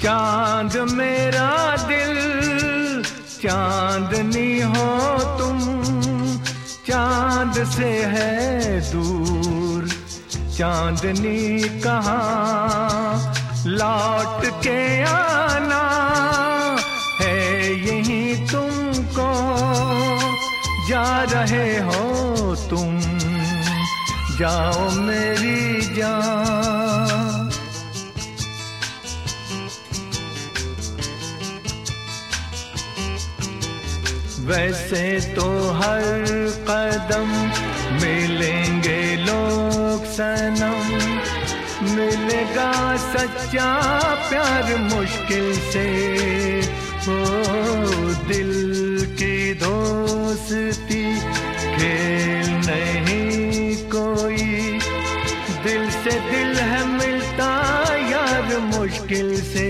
चांद मेरा दिल चांदनी हो तुम, चांद से है दूर चांदनी कहाँ, लौट के आना है यहीं तुमको, जा रहे हो तुम, जाओ मेरी जान। वैसे तो हर कदम मिलेंगे लोग सनम, मिलेगा सच्चा प्यार मुश्किल से, ओ दिल की दोस्ती खेल नहीं कोई, दिल से दिल है मिलता यार मुश्किल से,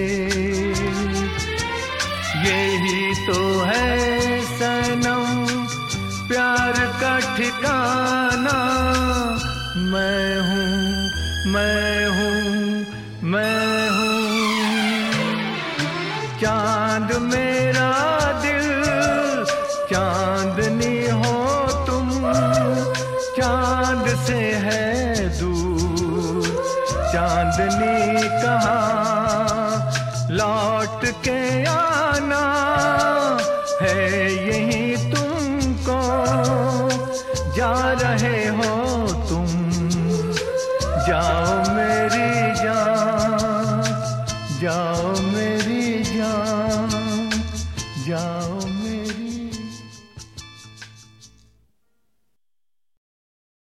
यही तो है सनम प्यार का ठिकाना। मैं हूँ, मैं हूँ, मैं हूँ चांद मेरा दिल, चांदनी हो तुम, चांद से है दूर चांदनी कहाँ, लौट के आना है